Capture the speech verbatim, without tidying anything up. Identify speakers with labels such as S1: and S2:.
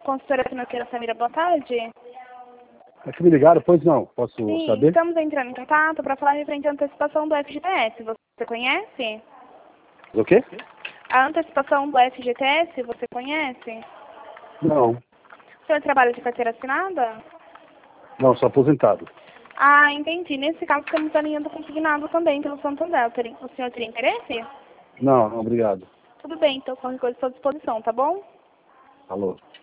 S1: Consultora financeira Samira, boa tarde.
S2: É que me ligaram, pois não, posso
S1: Sim,
S2: saber?
S1: estamos entrando em contato para falar referente à antecipação do F G T S. Você conhece?
S2: O quê?
S1: A antecipação do F G T S, você conhece?
S2: Não,
S1: O senhor trabalha de carteira assinada?
S2: não, sou aposentado.
S1: Ah, entendi. Nesse caso, temos a linha do consignado também pelo Santander. Teria- O senhor teria interesse?
S2: Não, não, obrigado.
S1: Tudo bem, então qualquer coisa à sua disposição, tá bom?
S2: Alô.